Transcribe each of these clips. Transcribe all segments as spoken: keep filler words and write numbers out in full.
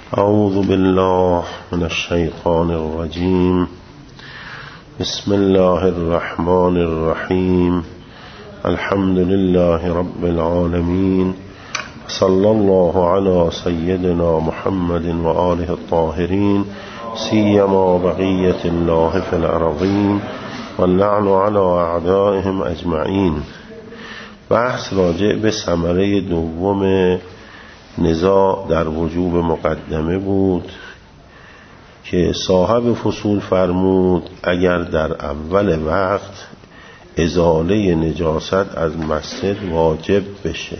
اعوذ بالله من الشیطان الرجیم. بسم الله الرحمن الرحیم. الحمد لله رب العالمین. صلی الله علی سیدنا محمد و آله الطاهرین، سیما بقیة الله فی الارضین واللعن علی اعدائهم اجمعین. بحث راجع به ثمره دوم نزاع در وجوب مقدمه بود که صاحب فصول فرمود اگر در اول وقت ازاله نجاست از مسجد واجب بشه،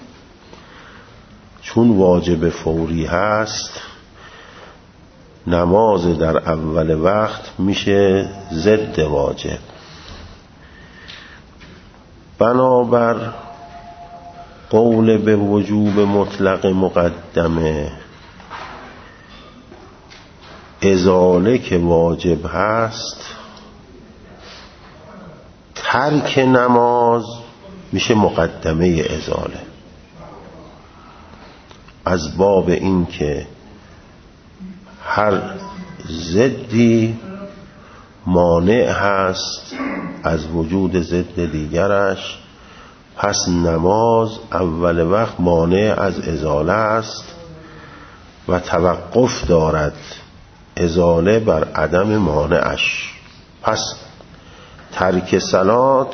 چون واجب فوری هست، نماز در اول وقت میشه ضد واجب. بنابر قول به وجوب مطلق مقدمه، ازاله که واجب هست، ترک نماز میشه مقدمه ازاله، از باب این که هر ضدی مانع هست از وجود ضد دیگرش، پس نماز اول وقت مانع از ازاله است و توقف دارد ازاله بر عدم مانعش. پس ترک صلات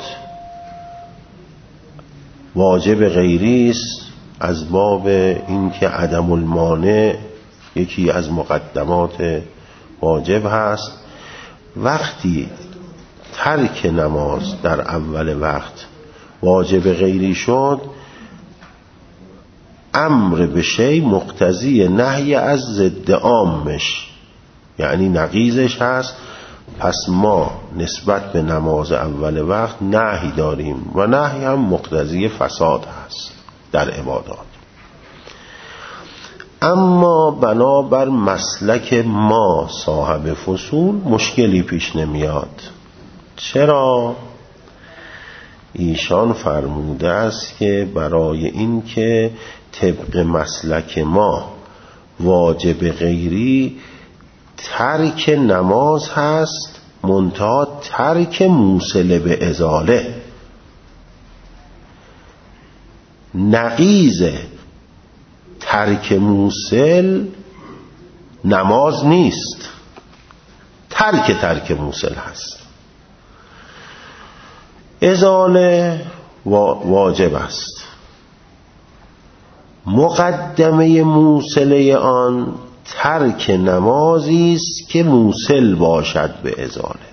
واجب غیری است، از باب این که عدم المانع یکی از مقدمات واجب هست. وقتی ترک نماز در اول وقت واجب غیری شد، امر به شی مقتضی نهی از ضد عامش، یعنی نقیضش هست. پس ما نسبت به نماز اول وقت نهی داریم و نهی هم مقتضی فساد هست در عبادات. اما بنابر مسلک ما صاحب فصول مشکلی پیش نمیاد. چرا؟ ایشان فرموده است که برای این که طبق مسلک ما واجب غیری ترک نماز هست، منتها ترک موصل به ازاله. نقیض ترک موصل نماز نیست، ترک ترک موصل هست. ازاله واجب است، مقدمه موصله آن ترک نمازی است که موصل باشد به ازاله.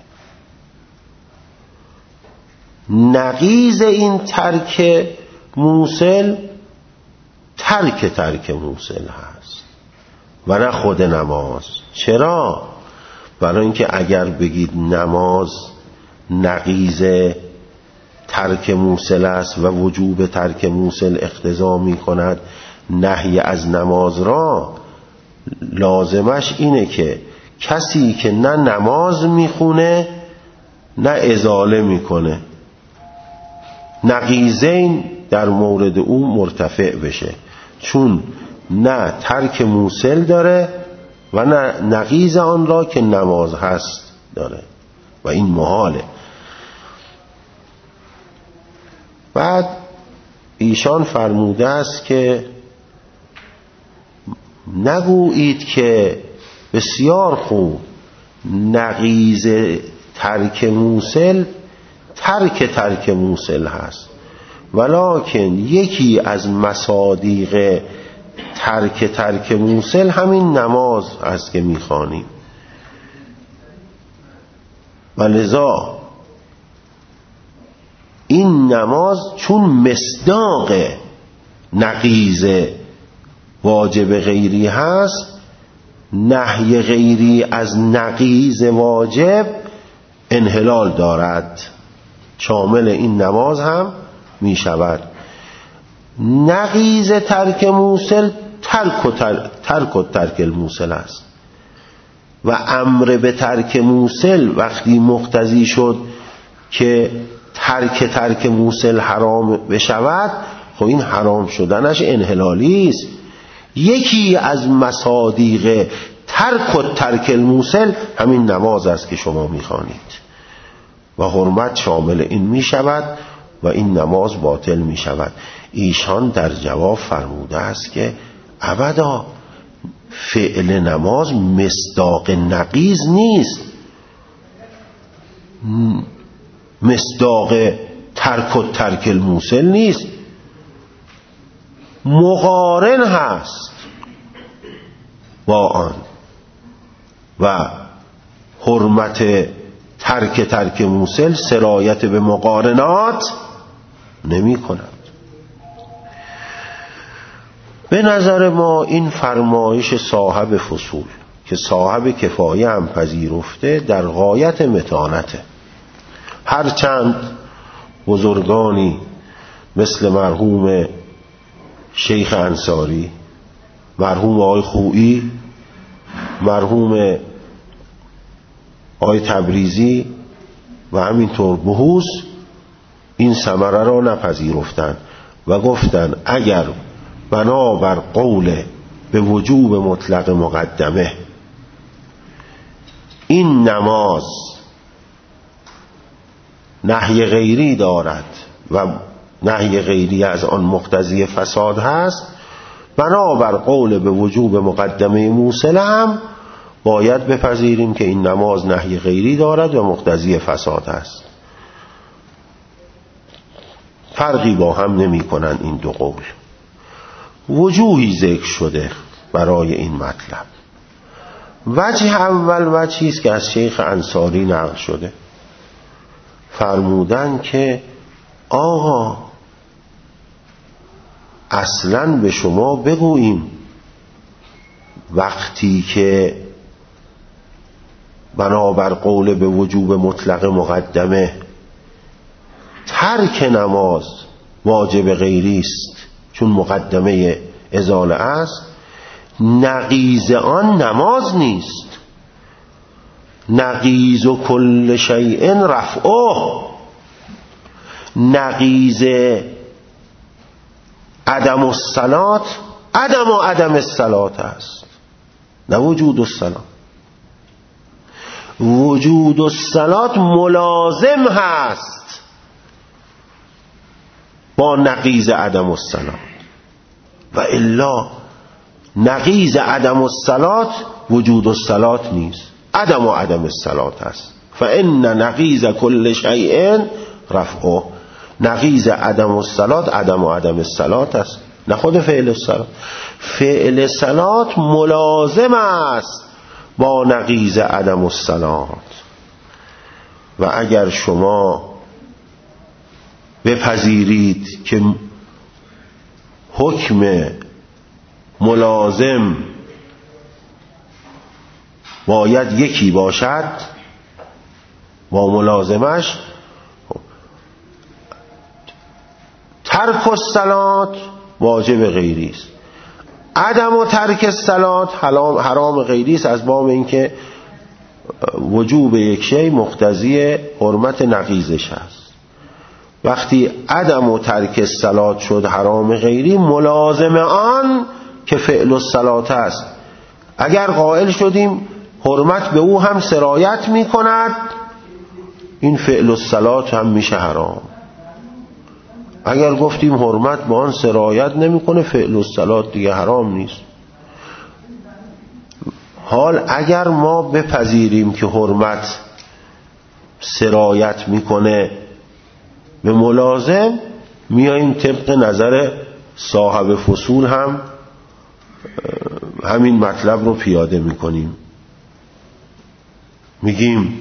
نقیض این ترک موصل ترک ترک موصل هست و نه خود نماز. چرا؟ برای اینکه اگر بگید نماز نقیض ترک موصل است و وجوب ترک موصل اقتضا می کند نهی از نماز را، لازمش اینه که کسی که نه نماز میخونه نه ازاله میکنه، نقیضین در مورد او مرتفع بشه، چون نه ترک موصل داره و نه نقیض آن را که نماز هست داره و این محاله. بعد ایشان فرموده است که نگویید که بسیار خوب نقیض ترک موصل ترک ترک موصل هست، ولکن یکی از مصادیق ترک ترک موصل همین نماز است که میخوانیم، و لذا این نماز چون مصداق نقیض واجب غیری هست، نهی غیری از نقیض واجب انحلال دارد، شامل این نماز هم می شود. نقیض ترک موصل ترک و ترک, ترک, و ترک الموصل است و امر به ترک موصل وقتی مقتضی شد که ترک ترک موصل حرام بشود، خب این حرام شدنش انحلالی است. یکی از مصادیق ترک و ترک الموصل همین نماز است که شما میخوانید و حرمت شامل این میشود و این نماز باطل میشود. ایشان در جواب فرموده است که ابدا، فعل نماز مصداق نقیض نیست، مصداق ترک و ترک الموصل نیست، مقارن هست با آن و حرمت ترک ترک موصل سرایت به مقارنات نمی کند. به نظر ما این فرمایش صاحب فصول که صاحب کفایه هم پذیرفته در غایت متانته، هرچند بزرگانی مثل مرحوم شیخ انصاری، مرحوم آقای خویی، مرحوم آقای تبریزی و همینطور بهوز این ثمره را نپذیرفتند و گفتند اگر بنابر قول به وجوب مطلق مقدمه این نماز نهی غیری دارد و نهی غیری از آن مقتضی فساد هست، بنابر قول به وجوب مقدمه موصل هم باید بپذیریم که این نماز نهی غیری دارد و مقتضی فساد هست. فرقی با هم نمی کنن این دو قول. وجوهی ذکر شده برای این مطلب. وجه اول وجهی است که از شیخ انصاری نقل شده، فرمودن که آقا اصلاً به شما بگوییم وقتی که بنابر قول به وجوب مطلق مقدمه ترک نماز واجب غیری است چون مقدمه ازاله است، نقیض آن نماز نیست. نقیض و کل شیء رفعه، نقیض عدم الصلاة عدم و عدم الصلاة است، نه وجود الصلاة. وجود الصلاة ملازم هست با نقیض عدم الصلاة، و الا نقیض عدم الصلاة وجود الصلاة نیست، عدم و عدم الصلاة است. فان نقیض کل شیء رفعه، نقیض عدم الصلاة عدم و عدم الصلاة است، نه خود فعل الصلاة. فعل الصلاة ملازم است با نقیض عدم الصلاة. و اگر شما بپذیرید که حکم ملازم باید یکی باشد با ملازمش، ترک الصلاة واجب غیری است، عدم و ترک الصلاة حرام غیری است، از باب اینکه وجوب یک شی مقتضی حرمت نقیضش است. وقتی عدم و ترک الصلاة شد حرام غیری، ملازم آن که فعل الصلاة است، اگر قائل شدیم حرمت به او هم سرایت می کند، این فعل الصلاة هم میشه حرام. اگر گفتیم حرمت به آن سرایت نمی کنه، فعل الصلاة دیگه حرام نیست. حال اگر ما بپذیریم که حرمت سرایت میکنه به ملازم، میاییم طبق نظر صاحب فصول هم همین مطلب رو پیاده میکنیم. میگیم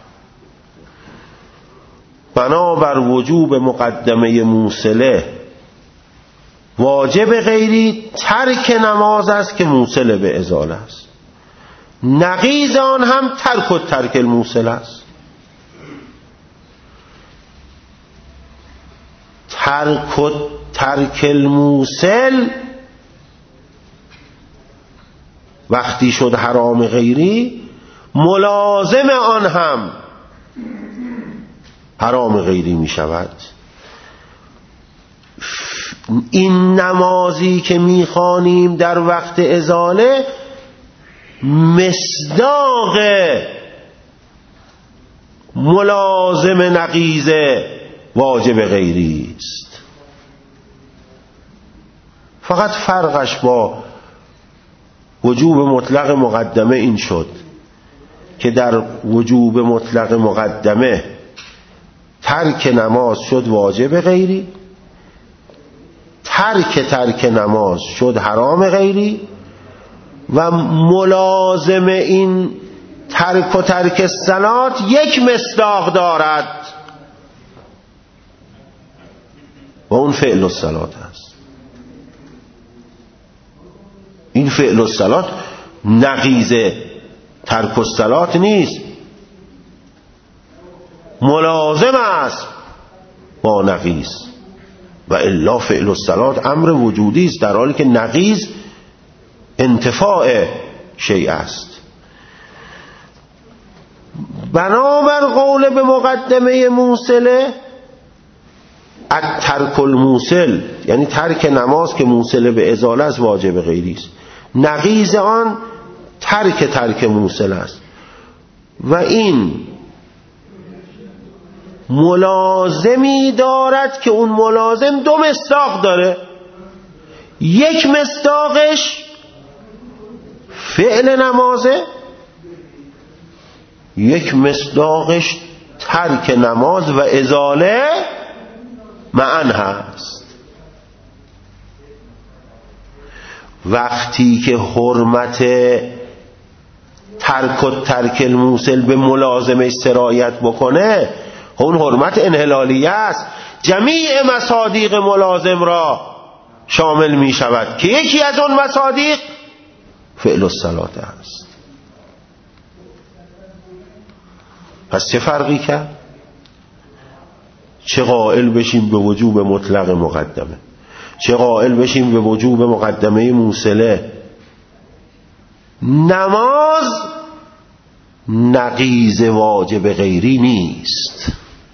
بنابر وجوب مقدمه موصله واجب غیری ترک نماز است که موصله به ازاله است، نقیض آن هم ترک و ترک الموصل است. ترک و ترک الموصل وقتی شد حرام غیری، ملازم آن هم حرام غیری می شود. این نمازی که میخوانیم در وقت ازاله مصداق ملازم نقیض واجب غیری است. فقط فرقش با وجوب مطلق مقدمه این شد که در وجوب مطلق مقدمه ترک نماز شد واجب غیری، ترک ترک نماز شد حرام غیری، و ملازم این ترک و ترک الصلات یک مصداق دارد و اون فعل الصلات است. این فعل الصلات نقیض ترک الصلات نیست، ملازم است با نقیض، و الا فعل الصلات امر وجودی است، در حالی که نقیض انتفاع شیء است. بنابر قول به مقدمه موصله، الترک الموصل یعنی ترک نماز که موصله به ازاله از واجب غیری است، نقیض آن ترک ترک موصل است. و این ملازمی دارد که اون ملازم دو مصداق داره، یک مصداقش فعل نمازه، یک مصداقش ترک نماز و ازاله معن هست. وقتی که حرمت ترک و ترک الموصل به ملازمش سرایت بکنه، اون حرمت انحلالیه است، جمیع مصادیق ملازم را شامل می شود که یکی از اون مصادیق فعل الصلات است. پس چه فرقی کرد؟ چه قائل بشیم به وجوب مطلق مقدمه، چه قائل بشیم به وجوب مقدمه موصله. نماز نقیض واجب غیری نیست،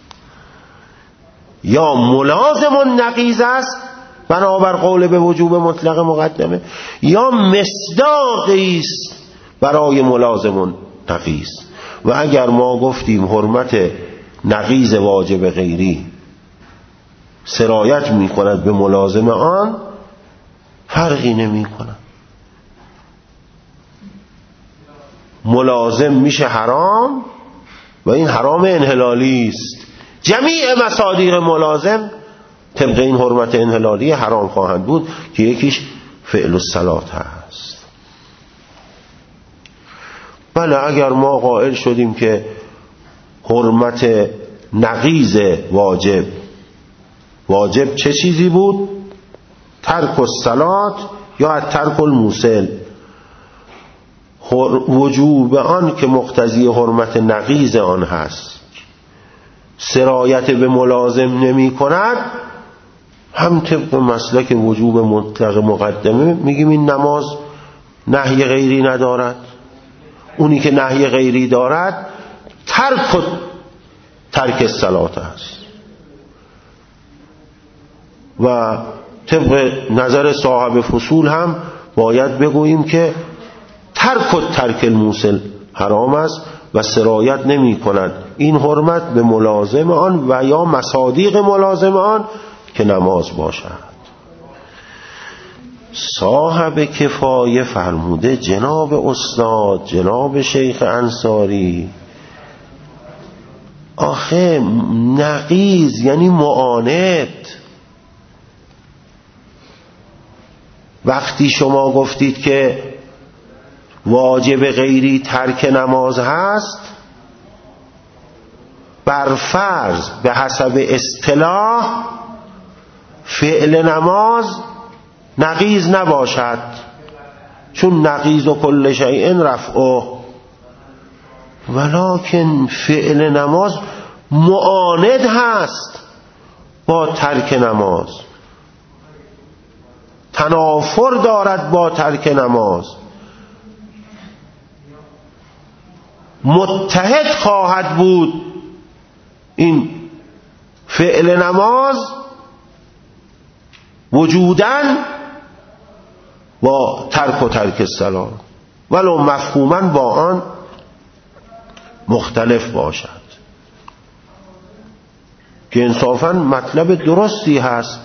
یا ملازم نقیض است بنابر قول به وجوب مطلق مقدمه، یا مصداقی است برای ملازم نقیض. و اگر ما گفتیم حرمت نقیض واجب غیری سرایت می کند به ملازم آن، فرقی نمی کند، ملازم میشه حرام و این حرام انحلالی است. جمیع مصادیق ملازم طبق این حرمت انحلالی حرام خواهند بود که یکیش فعل الصلات هست. بله، اگر ما قائل شدیم که حرمت نقیض واجب، واجب چه چیزی بود؟ ترک الصلات یا ترک الموصل. وجوب آن که مقتضی حرمت نقیض آن هست سرایت به ملازم نمی کند، هم طبق مسلک وجوب مطلق مقدمه میگیم این نماز نهی غیری ندارد. اونی که نهی غیری دارد ترک و ترک الصلات است. و طبق نظر صاحب فصول هم باید بگوییم که ترک و ترک الموصل حرام است و سرایت نمی کند این حرمت به ملازم آن و یا مصادیق ملازم آن که نماز باشد. صاحب کفایه فرموده جناب استاد جناب شیخ انصاری، آخه نقیض یعنی معاند. وقتی شما گفتید که واجب غیری ترک نماز هست، بر فرض به حسب اصطلاح فعل نماز نقیض نباشد، چون نقیض و کل شیء رفعه، ولکن فعل نماز معاند هست با ترک نماز، تنافر دارد با ترک نماز، متحد خواهد بود این فعل نماز وجوداً با ترک و ترک الصلات، ولو مفهوماً با آن مختلف باشد، که انصافاً مطلب درستی هست.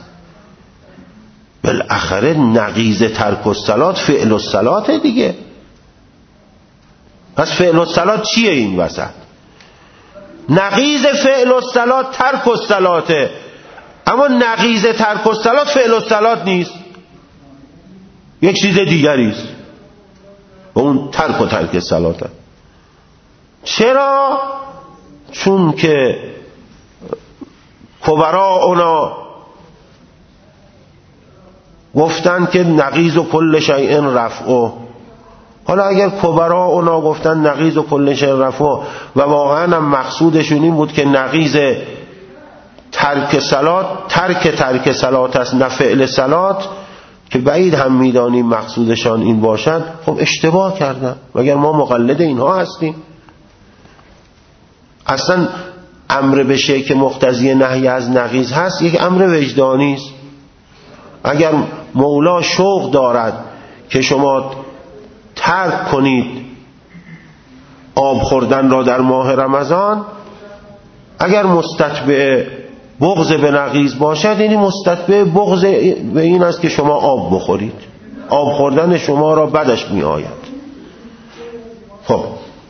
بالاخره نقیض ترک الصلات فعل الصلات دیگه. پس فعل الصلات چیه این وسط؟ نقیض فعل الصلات ترک الصلاته، اما نقیض ترک الصلات فعل الصلات نیست، یک چیز دیگری است، اون ترک و ترک الصلاته. چرا؟ چون که کبرا اونا گفتن که نقیض و کل شیء رفعه. حالا اگر کبرا اونا گفتن نقیض و کل شیء رفعه و واقعا هم مقصودشون این بود که نقیض ترک صلات ترک ترک صلات است نه فعل صلات، که بعید هم میدانیم مقصودشان این باشد، خب اشتباه کردن، مگر ما مقلد اینها هستیم؟ اصلا امر به شیء که مقتضی نهی از نقیض هست یک امر وجدانی است. اگر مولا شوق دارد که شما ترک کنید آب خوردن را در ماه رمضان، اگر مستتبع بغض به نقیض باشد، یعنی مستتبع بغض به این است که شما آب بخورید، آب خوردن شما را بدش می آید. خب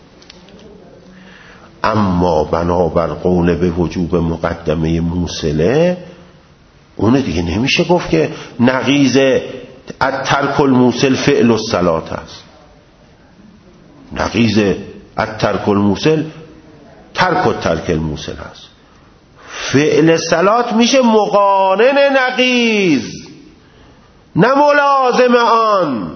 اما بنابر قول به وجوب مقدمه موصله، اون دیگه نمیشه گفت که نقیض الترک الموصل فعل الصلات است. نقیض الترک الموصل ترک الترک الموصل است. فعل صلات میشه مقارن نقیض نه ملازم آن.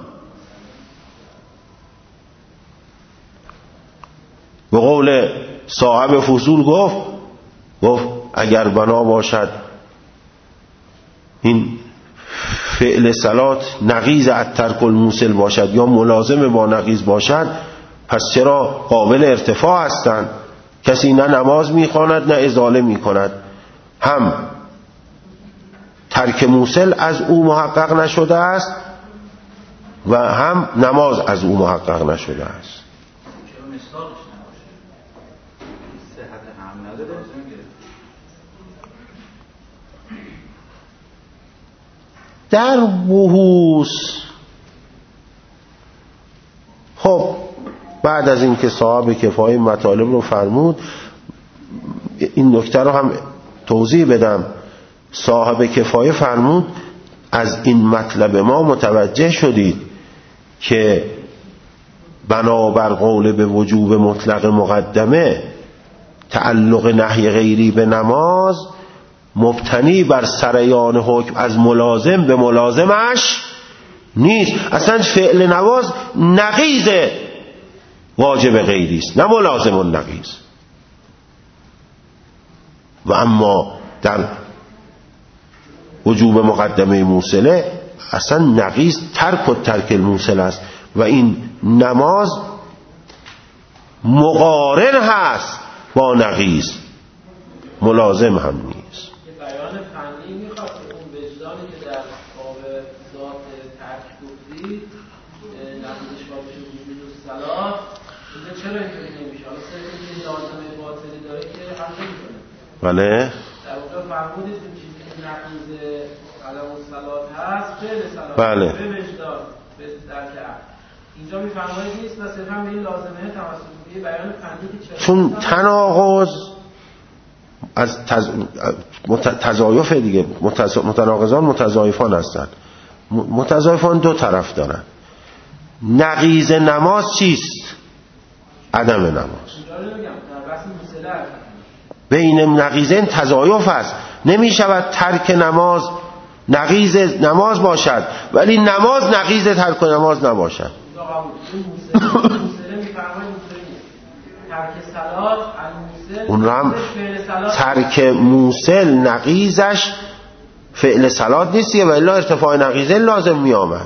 به قول صاحب فصول گفت گفت اگر بنا باشد این فعل صلات نقیض الترک الموصل باشد یا ملازم با نقیض باشد، پس چرا قابل ارتفاع هستند؟ کسی نه نماز میخواند نه ازاله میکند، هم ترک موصل از او محقق نشده است و هم نماز از او محقق نشده است. در بحوث خب بعد از این که صاحب کفایه مطالب رو فرمود، این نکته رو هم توضیح بدم. صاحب کفایه فرمود از این مطلب ما متوجه شدید که بنابر قول به وجوب مطلق مقدمه تعلق نهی غیری به نماز مبتنی بر سریان حکم از ملازم به ملازمش نیست. اصلا فعل نواز نقیض واجب غیری است نه ملازم النقیض. و اما در وجوب مقدمه موصله اصلا نقیض ترک و ترک الموصل است و این نماز مقارن هست با نقیض، ملازم هم نیست. بیان فنی میخواد که اون وجدانی که در باب ذات ترک گفتید نقیضش باشه وجود الصلات، چرا اینطوری نمیشه؟ حالا صرف اینکه لازمه باطلی داره که حل نمیکنه. بله در واقع فرمودید که چیزی که نقیض عدم الصلات هست فعل صلات بله. به وجدان به درک عقل. اینجا میفرمایید نیست و صرفا به این لازمه توسط به بیان فنی که چرا چون تناقض از تز... تضایف دیگه، متز... متناقضان متضایفان هستند. متضایفان دو طرف دارن. نقیض نماز چیست؟ عدم نماز. بین نقیضین تضایف است. نمی شود ترک نماز نقیض نماز باشد ولی نماز نقیض ترک نماز نباشد. اون رو هم ترک موصل نقیضش فعل صلات نیستیه و الا ارتفاع نقیضه لازم می آمد.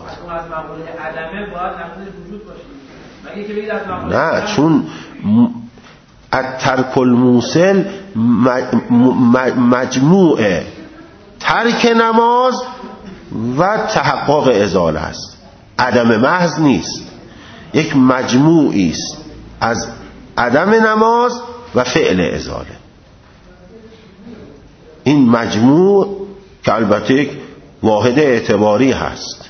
نه، چون الترک الموصل مجموعه ترک نماز و تحقق ازاله است. عدم محض نیست، یک مجموعی است از عدم نماز و فعل ازاله. این مجموع که البته یک واحد اعتباری هست،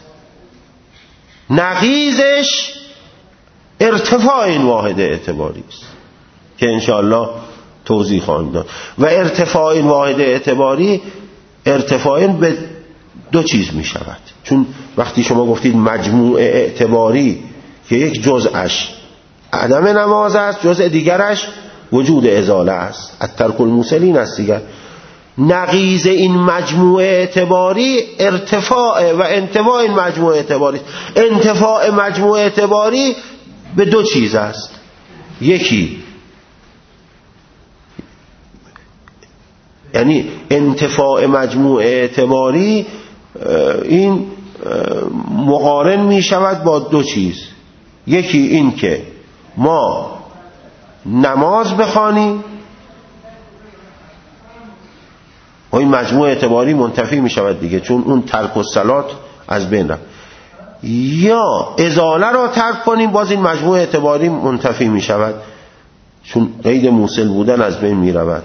نقیضش ارتفاع این واحد اعتباری است که انشاءالله توضیح خواهیم داد. و ارتفاع این واحد اعتباری ارتفاع به دو چیز می شود، چون وقتی شما گفتید مجموع اعتباری که یک جزءش عدم نماز است، جزء دیگرش وجود ازاله است، الترک الموصلین است دیگر. نقیض این مجموع اعتباری ارتفاع و انتفاع این مجموع اعتباری. انتفاع مجموع اعتباری به دو چیز است، یکی یعنی انتفاع مجموع اعتباری این مقارن می شود با دو چیز، یکی این که ما نماز بخوانیم و این مجموع اعتباری منتفی می شود دیگه، چون اون ترک الصلات از بین رفت، یا ازاله را ترک کنیم باز این مجموع اعتباری منتفی می شود، چون قید موصل بودن از بین می رود.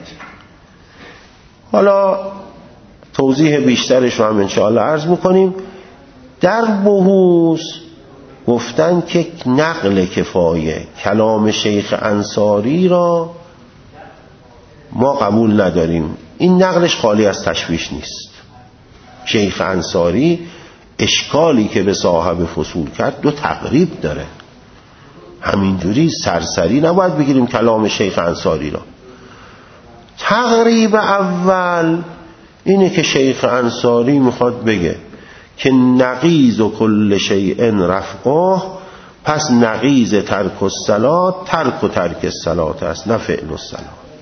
حالا توضیح بیشترش رو هم انشاءالله عرض میکنیم. در بحوث گفتن که نقل کفایه کلام شیخ انصاری را ما قبول نداریم، این نقلش خالی از تشویش نیست. شیخ انصاری اشکالی که به صاحب فصول کرد دو تقریب داره، همینجوری سرسری نباید بگیریم کلام شیخ انصاری را. تقریب اول اینه که شیخ انصاری میخواد بگه که نقیض و کل شیء رفعه، پس نقیض ترک الصلات ترک و ترک الصلات است، نه فعل الصلات.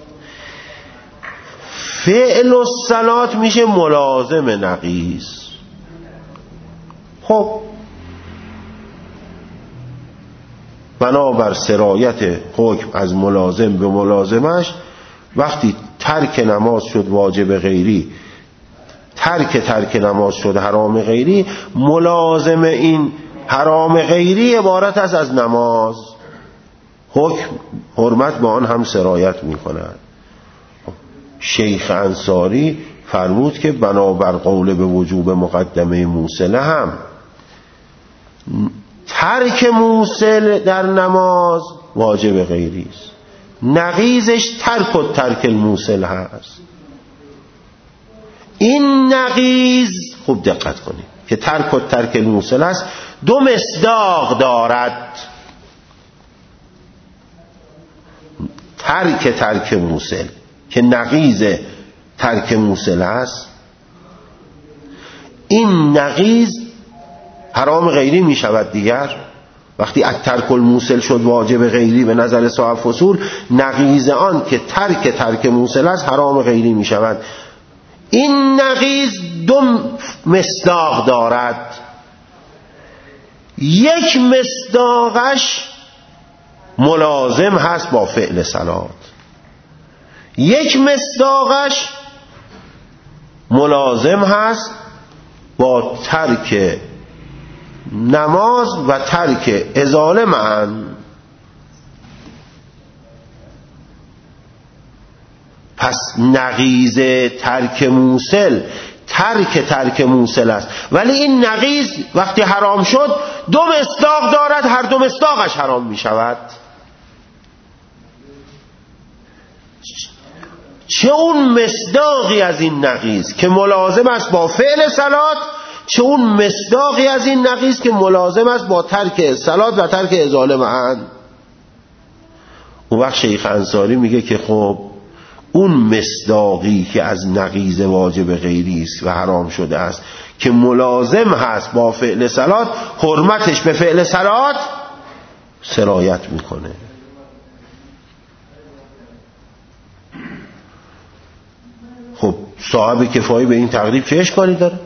فعل الصلات میشه ملازم نقیض. خب بنابر سرایت حکم از ملازم به ملازمش، وقتی ترک نماز شد واجب غیری، ترک ترک نماز شد حرام غیری، ملازم این حرام غیری عبارت است از نماز، حکم حرمت به آن هم سرایت می کند. شیخ انصاری فرمود که بنابر قول به وجوب مقدمه موصله هم ترک موصل در نماز واجب غیری است، نقیضش ترک و ترک الموصل هست. این نقیض خوب دقت کنید که ترک و ترک الموصل است، دو مصداق دارد. ترک ترک موصل که نقیض ترک موصل است، این نقیض حرام غیری می شود دیگر. وقتی الترک الموصل شد واجب غیری به نظر صاحب فصول، نقیض آن که ترک ترک موصل است حرام غیری می شود. این نقیض دو مصداق دارد، یک مصداقش ملازم هست با فعل صلات، یک مصداقش ملازم هست با ترک نماز و ترک ازاله معا. پس نقیض ترک موصل ترک ترک موصل است، ولی این نقیض وقتی حرام شد دو مصداق دارد، هر دو مصداقش حرام می شود. چه اون مصداقی از این نقیض که ملازم است با فعل صلات، چه اون مصداقی از این نقیض که ملازم است با ترک صلات و ترک ازاله معا. اون وقت شیخ انصاری میگه که خب اون مصداقی که از نقیض واجب غیری است و حرام شده است که ملازم هست با فعل صلات، حرمتش به فعل صلات سرایت میکنه. خب صاحب کفایه به این تقریب چه اشکالی داره؟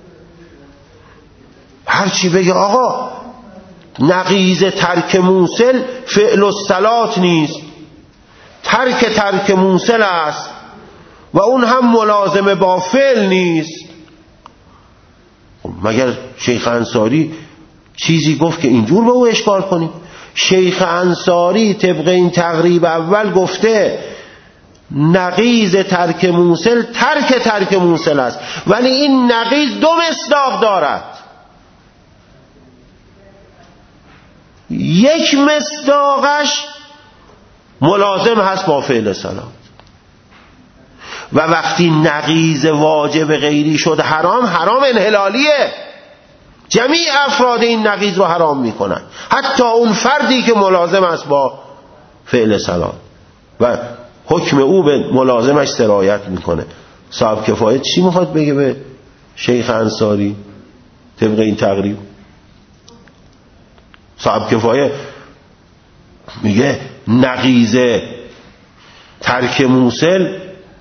هر چی بگه آقا نقیض ترک موصل فعل الصلات نیست، ترک ترک موصل است و اون هم ملازم با فعل نیست. مگر شیخ انصاری چیزی گفت که اینجور به او اشکال کنیم؟ شیخ انصاری طبق این تقریب اول گفته نقیض ترک موصل ترک ترک موصل است، ولی این نقیض دو مصداق دارد. یک مصداقش ملازم هست با فعل صلات، و وقتی نقیض واجب غیری شد حرام، حرام انحلالیه، جمیع افراد این نقیض رو حرام میکنن، حتی اون فردی که ملازم است با فعل صلات و حکم او به ملازمش سرایت میکنه. صاحب کفایه چی میخواد بگه به شیخ انصاری طبق این تقریب؟ صاحب کفایه میگه نقیض ترک موصل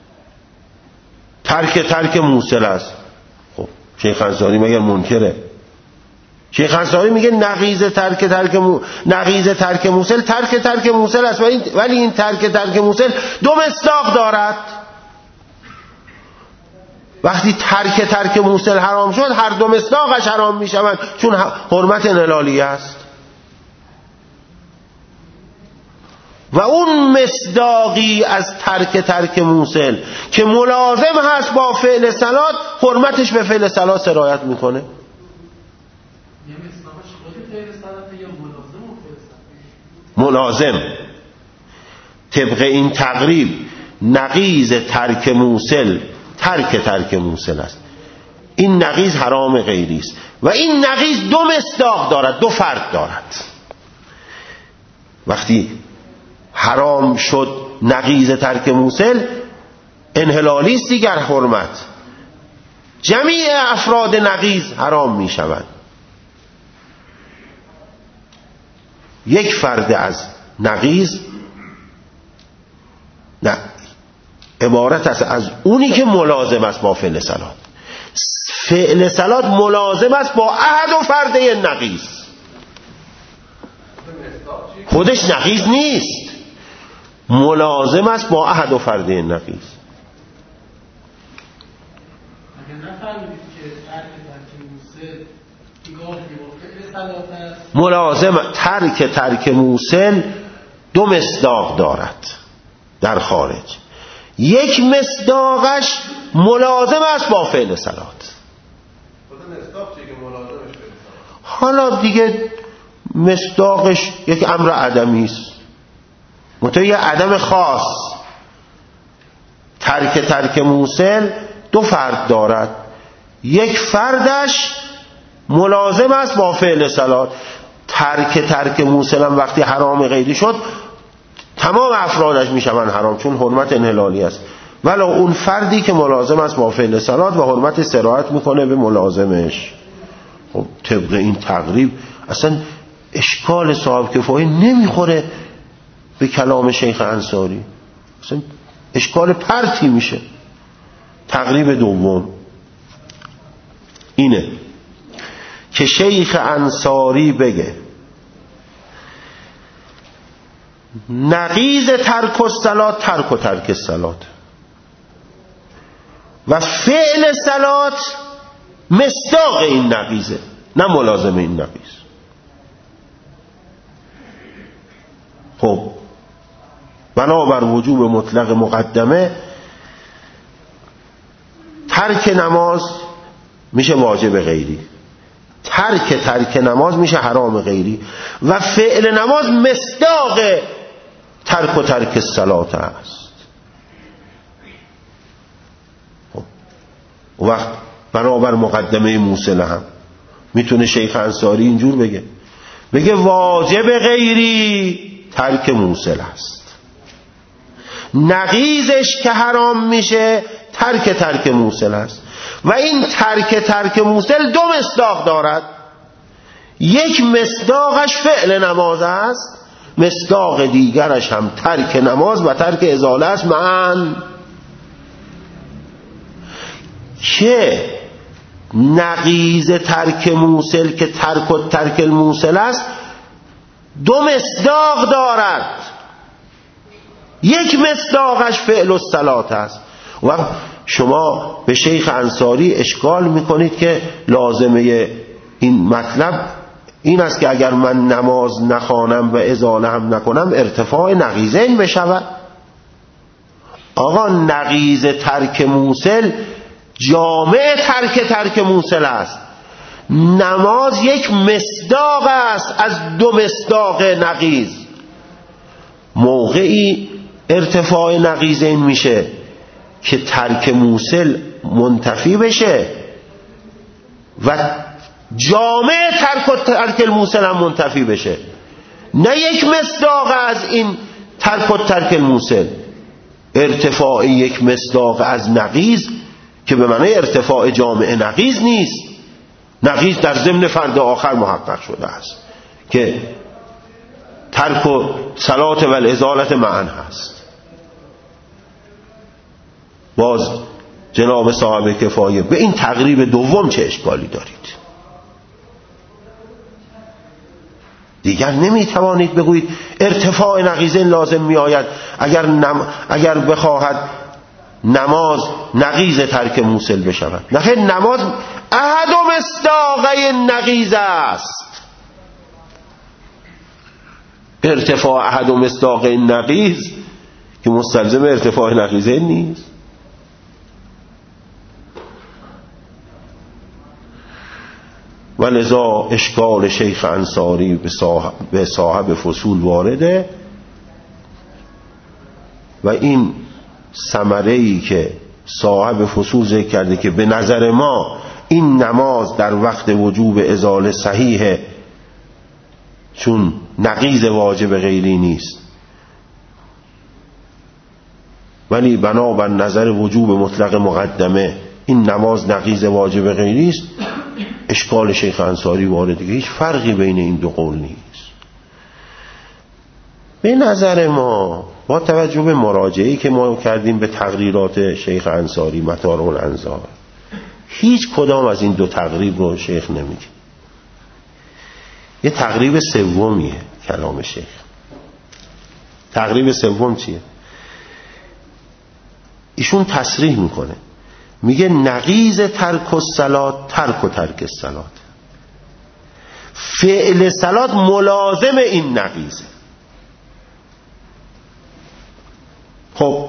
ترک ترک موصل است. خب شیخ انصاری مگر منکره؟ شیخ انصاری میگه نقیض ترک ترک مو... نقیض ترک موصل ترک ترک موصل است، ولی این ترک ترک موصل دو مصداق دارد. وقتی ترک ترک موصل حرام شد، هر دو مصداقش حرام میشوند، چون حرمت انحلالیه است. و اون مصداقی از ترک ترک موصل که ملازم هست با فعل صلات، حرمتش به فعل صلات سرایت میکنه. ملازم طبق این تقریب نقیض ترک موصل ترک ترک موصل است. این نقیض حرام غیری است و این نقیض دو مصداق دارد، دو فرد دارد. وقتی حرام شد نقیض ترک موصل، انحلالی است دیگر حرمت، جمیع افراد نقیض حرام می شوند. یک فرد از نقیض نه عبارت است از اونی که ملازم است با فعل صلات. فعل صلات ملازم است با احد و فرده نقیض، خودش نقیض نیست، ملازم است با احد و فرده نقیض. ملازم ترک ترک موصل دو مصداق دارد در خارج، یک مصداقش ملازم است با فعل صلات. حالا دیگه مصداقش یک امر عدمی است، متوجه یه عدم خاص. ترک ترک موصل دو فرد دارد، یک فردش ملازم است با فعل صلات. ترک ترک موصل هم وقتی حرام غیری شد، تمام افرادش میشوند حرام، چون حرمت انحلالی است، ولی اون فردی که ملازم است با فعل صلات و حرمت سرایت میکنه به ملازمش. خب طبق این تقریب اصلا اشکال صاحب کفایه نمیخوره به کلام شیخ انصاری، اصلا اشکال پرتی میشه. تقریب دوم اینه که شیخ انصاری بگه نقیض ترک الصلات ترک و ترک الصلات و فعل صلات مصداق این نقیضه، نه ملازم این نقیض. خب بنابر وجوب مطلق مقدمه، ترک نماز میشه واجب غیری، ترک ترک نماز میشه حرام غیری، و فعل نماز مصداق ترک و ترک الصلات است. خب وقت بنابر مقدمه موصل هم میتونه شیخ انصاری اینجور بگه، بگه واجب غیری ترک موصل است، نقیضش که حرام میشه ترک ترک موصل است، و این ترک ترک موصل دو مصداق دارد، یک مصداقش فعل نماز است، مصداق دیگرش هم ترک نماز و ترک ازاله است معاً. که نقیض ترک موصل که ترک و ترک الموصل است دو مصداق دارد، یک مصداقش فعل الصلات است، و شما به شیخ انصاری اشکال میکنید که لازمه این مطلب این است که اگر من نماز نخوانم و ازاله هم نکنم ارتفاع نقیضین بشود. آقا نقیض ترک موصل جامع ترک ترک موصل است. نماز یک مصداق است از دو مصداق نقیض. موقعی ارتفاع نقیضین میشه که ترک موصل منتفی بشه و جامع ترک و ترک الموصل هم منتفی بشه، نه یک مصداق از این ترک و ترک الموصل. ارتفاع یک مصداق از نقیض که به معنی ارتفاع جامع نقیض نیست. نقیض در ضمن فرد آخر محقق شده است که ترک و صلات و الازالت معا هست. باز جناب صاحب کفایه به این تقریب دوم چه اشکالی دارید؟ دیگر نمیتوانید بگویید ارتفاع نقیضین لازم می آید اگر, نم... اگر بخواهد نماز نقیض ترک موصل بشود. نه، نماز احد و مصداقی نقیض است. ارتفاع احد و مصداقی نقیض که مستلزم ارتفاع نقیضین نیست. و لذا اشکال شیخ انصاری به صاحب, به صاحب فصول وارده و این ثمره‌ای که صاحب فصول ذکر کرده که به نظر ما این نماز در وقت وجوب ازاله صحیحه چون نقیض واجب غیری نیست، ولی بنابر نظر وجوب مطلق مقدمه این نماز نقیض واجب غیری است. اشکال شیخ انصاری وارده که هیچ فرقی بین این دو قول نیست. به نظر ما با توجه به مراجعه‌ای که ما کردیم به تقریرات شیخ انصاری مطالب الانظار، هیچ کدام از این دو تقریب رو شیخ نمیگه. یه تقریب سومیه کلام شیخ. تقریب سوم چیه؟ ایشون تصریح میکنه، میگه نقیض ترک الصلات ترک و ترک الصلات. فعل صلات ملازم این نقیضه. خب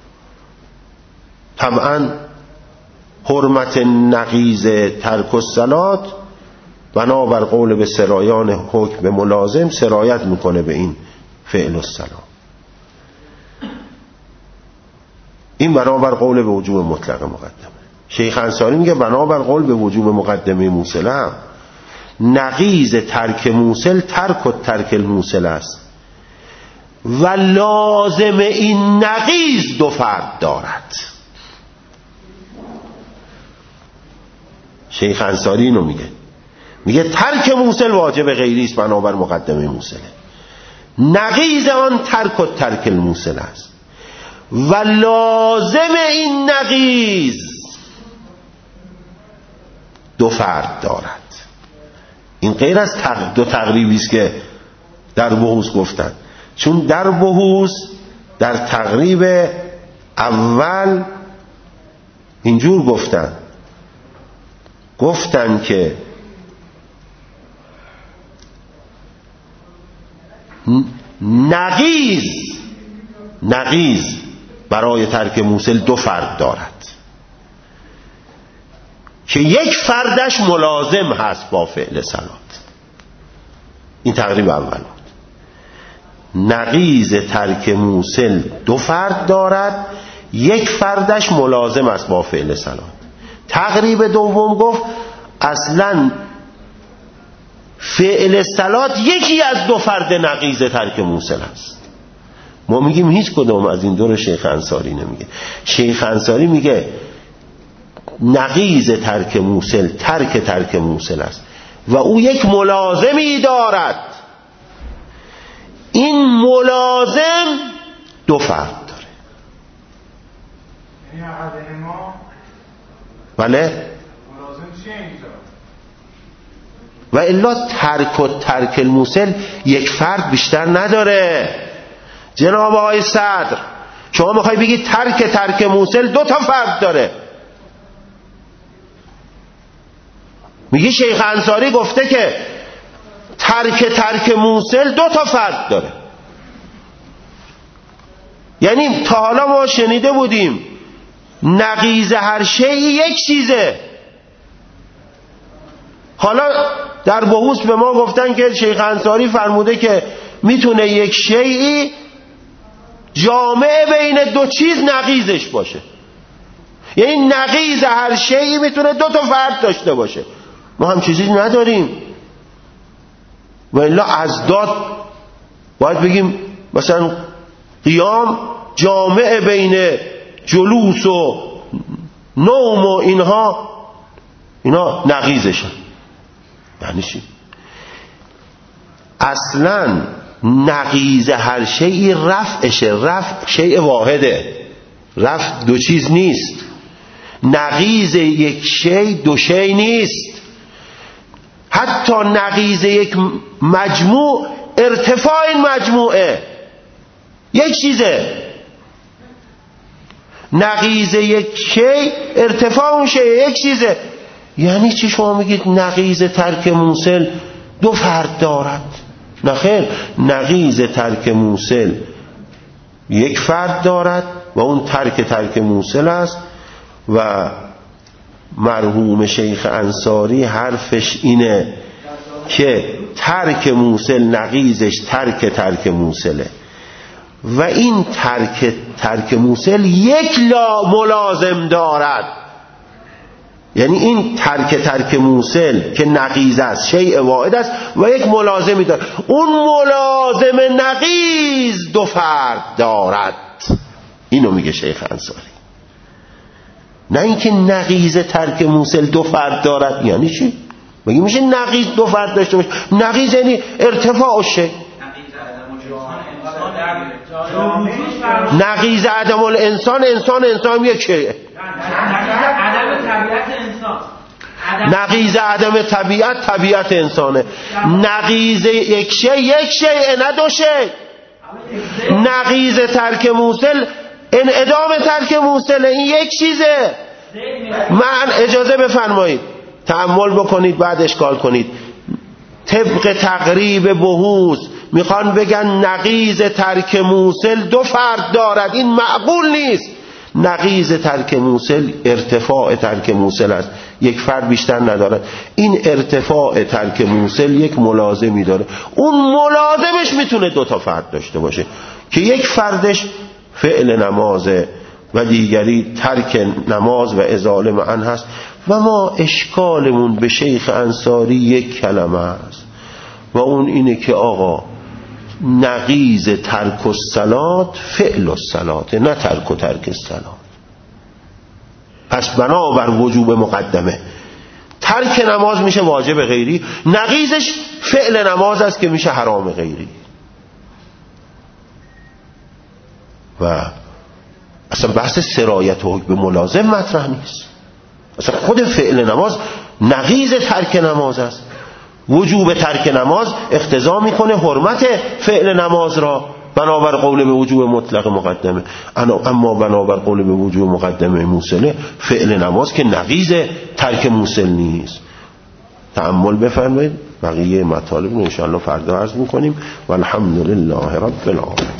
طبعا حرمت نقیض ترک الصلات بنابر قول به سرایان حکم به ملازم سرایت میکنه به این فعل الصلات. این بنابر قول به وجوب مطلق مقدمه. شیخ انصاری میگه بنابر قول به وجوب مقدمه موصل هم نقیض ترک موصل ترک و ترک الموصل است و لازم این نقیض دو فرد دارد. شیخ انصاری اینو میگه، میگه ترک موصل واجب غیری است بنابر مقدمه موصله، نقیض آن ترک و ترک الموصل است و لازم این نقیض دو فرد دارد. این غیر از تق... دو تقریبی است که در بحوث گفتن، چون در بحوث در تقریب اول اینجور گفتن گفتن که نقیض نقیض برای ترک موصل دو فرد دارد که یک فردش ملازم هست با فعل صلات. این تقریب اول بود. نقیض ترک موصل دو فرد دارد، یک فردش ملازم است با فعل صلات. تقریب دوم گفت اصلا فعل صلات یکی از دو فرد نقیض ترک موصل است. ما میگیم هیچ کدام از این دو رو شیخ انصاری نمیگه. شیخ انصاری میگه نقیض ترک موصل ترک ترک موصل است و او یک ملازمی دارد. این ملازم دو فرد داره. یعنی احدهما بله ملازم چیه اینجا؟ و الا ترک و ترک الموصل یک فرد بیشتر نداره. جناب آقای صدر شما میخوای بگید ترک ترک موصل دو تا فرد داره. میگی شیخ انصاری گفته که ترک ترک موصل دو تا فرد داره. یعنی تا حالا ما شنیده بودیم نقیض هر شیء یک چیزه. حالا در بحوث به ما گفتن که شیخ انصاری فرموده که میتونه یک شیئی جامع بین دو چیز نقیضش باشه. یعنی نقیض هر شیئی میتونه دو تا فرد داشته باشه. ما هم چیزی نداریم. و الا ازداد باید بگیم مثلا قیام جامع بین جلوس و نوم و اینها اینا نقیضشن. یعنی چی؟ اصلا نقیض هر شیء رفعشه. رفع شیء واحده، رفع دو چیز نیست. نقیض یک شیء دو شیء نیست. حتی نقیض یک مجموع ارتفاع این مجموعه یک چیزه. نقیض یک شیء ارتفاع اون شیء یک چیزه. یعنی چی شما میگید نقیض ترک موصل دو فرد دارد؟ نه خیر، نقیض ترک موصل یک فرد دارد و اون ترک ترک موصل است. و مرحوم شیخ انصاری حرفش اینه که ترک موصل نقیضش ترک ترک موصله و این ترک ترک موصل یک لا ملازم دارد. یعنی این ترک ترک موصل که نقیض است، شیء واحد است و یک ملازمی دارد. اون ملازم نقیض دو فرد دارد. اینو میگه شیخ انصاری. نه اینکه نقیض ترک موصل دو فرد دارد. یعنی چی؟ مگه میشه نقیض دو فرد داشته باشه؟ نقیض یعنی ارتفاع شیء. نقیض عدم الانسان انسان انسان یکیه. عدم طبیعت انسان. نقیض عدم طبیعت طبیعت انسانه. نقیض یک شیء یک شیء نه دو شیء. نقیض ترک موصل انعدام ترک موصل این یک چیزه. من اجازه بفرمایید تأمل بکنید بعد اشکال کنید. طبق تقریب بحوث میخوان بگن نقیض ترک موصل دو فرد دارد. این معقول نیست. نقیض ترک موصل ارتفاع ترک موصل است، یک فرد بیشتر ندارد. این ارتفاع ترک موصل یک ملازمی داره. اون ملازمش میتونه دو تا فرد داشته باشه که یک فردش فعل نمازه و دیگری ترک نماز و ازاله معن هست. و ما اشکالمون به شیخ انصاری یک کلمه است و اون اینه که آقا نقیض ترک الصلات فعل الصلات نه ترک و ترک الصلات. پس بنابر وجوب مقدمه ترک نماز میشه واجب غیری، نقیضش فعل نماز است که میشه حرام غیری. و اصلا بحث سرایت و حکم ملازم مطرح نیست. اصلا خود فعل نماز نقیض ترک نماز است. وجوب ترک نماز اقتضا میکنه حرمت فعل نماز را بنابر قول به وجوب مطلق مقدمه. اما بنابر قول به وجوب مقدمه موصله فعل نماز که نقیض ترک موصل نیست. تأمل بفرمایید. بقیه مطالب رو انشاءالله فردا عرض میکنیم و الحمدلله رب العالمین.